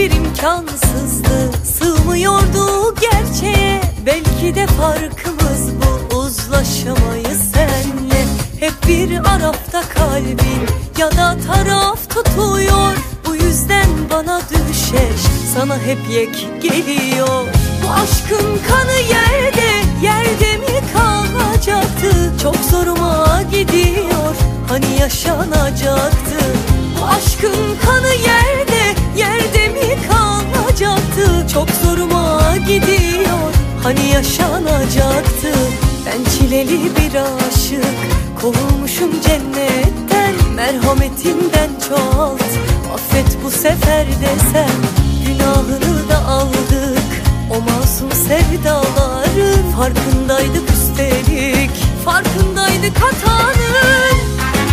bir imkansızdı, sığmıyordu gerçeğe. Belki de farkımız bu, uzlaşamayız senle. Hep bir arafta kalbin ya da taraf tutuyor. Bu yüzden bana düşeş, sana hep yek geliyor. Bu aşkın kanı yerde, yerde mi kalacaktı? Çok zoruma gidiyor, hani yaşanacaktı. Bu aşkın kanı yerde, yerde mi kalacaktı? Çok zoruma gidiyor, hani yaşanacaktı. Ben çileli bir aşık, kovulmuşum cennetten. Merhametinden çoğalt, affet bu sefer desem. Günahını da aldık, o masum sevdaların. Farkındaydık üstelik, farkındaydık hatanın.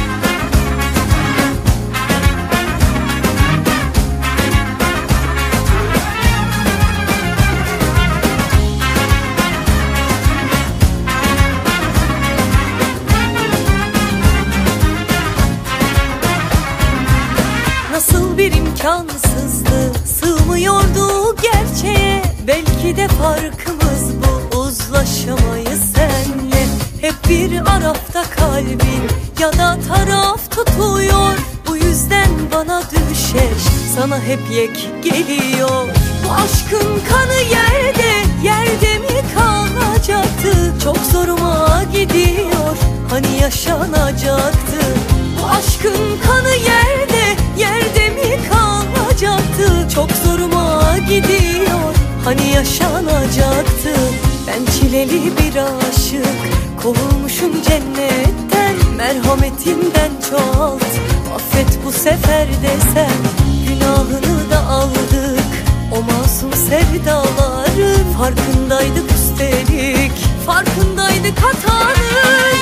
Nasıl bir imkansızdı, sığmıyordu gerçeğe. Belki de farkımız bu, uzlaşamayız senle. Hep bir arafta kalbin ya da taraf tutuyor. Bu yüzden bana düşeş, sana hep yek geliyor. Bu aşkın kanı yerde, yerde mi kalacaktı? Çok zoruma gidiyor, hani yaşanacaktı. Bu aşkın kanı yerde, yerde mi kalacaktı? Çok zoruma gidiyor, hani yaşanacaktı. Ben çileli bir aşık, kovulmuşum cennetten. Merhametinden çoğalt, affet bu sefer desem. Günahını da aldık, o masum sevdaların. Farkındaydık üstelik, farkındaydık hatanın.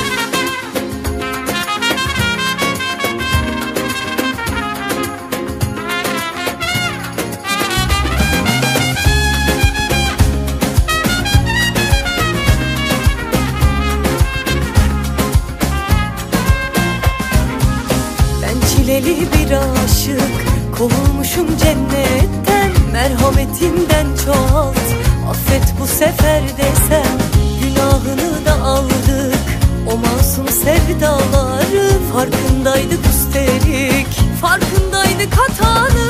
Çileli bir aşık, kovulmuşum cennetten. Merhametinden çoğalt, affet bu sefer desem. Günahını da aldık, o masum sevdaların. Farkındaydık üstelik, farkındaydık hatanın.